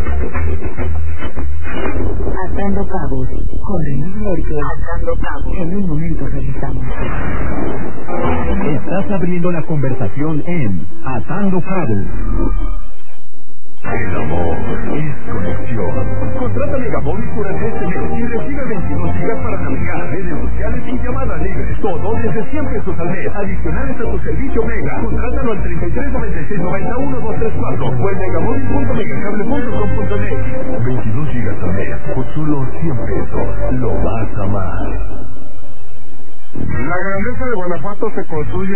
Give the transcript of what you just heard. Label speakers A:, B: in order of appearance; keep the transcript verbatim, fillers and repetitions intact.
A: Atando cabos con René Merkel. Atando cabos. En un momento regresamos.
B: Estás abriendo la conversación en Atando cabos.
C: El amor es conexión. Contrata Megamóvil durante este mes y recibe veintidós gigas para navegar, redes sociales y llamadas libres. Todo desde cien pesos al mes. Adicionales a tu servicio Mega. Contrátalo al treinta y tres noventa y seis noventa uno dos tres cuatro o en megamóvil punto megacable punto com punto net. veintidós gigas al mes por solo cien pesos. Lo vas a amar.
D: La grandeza de Guanajuato se construye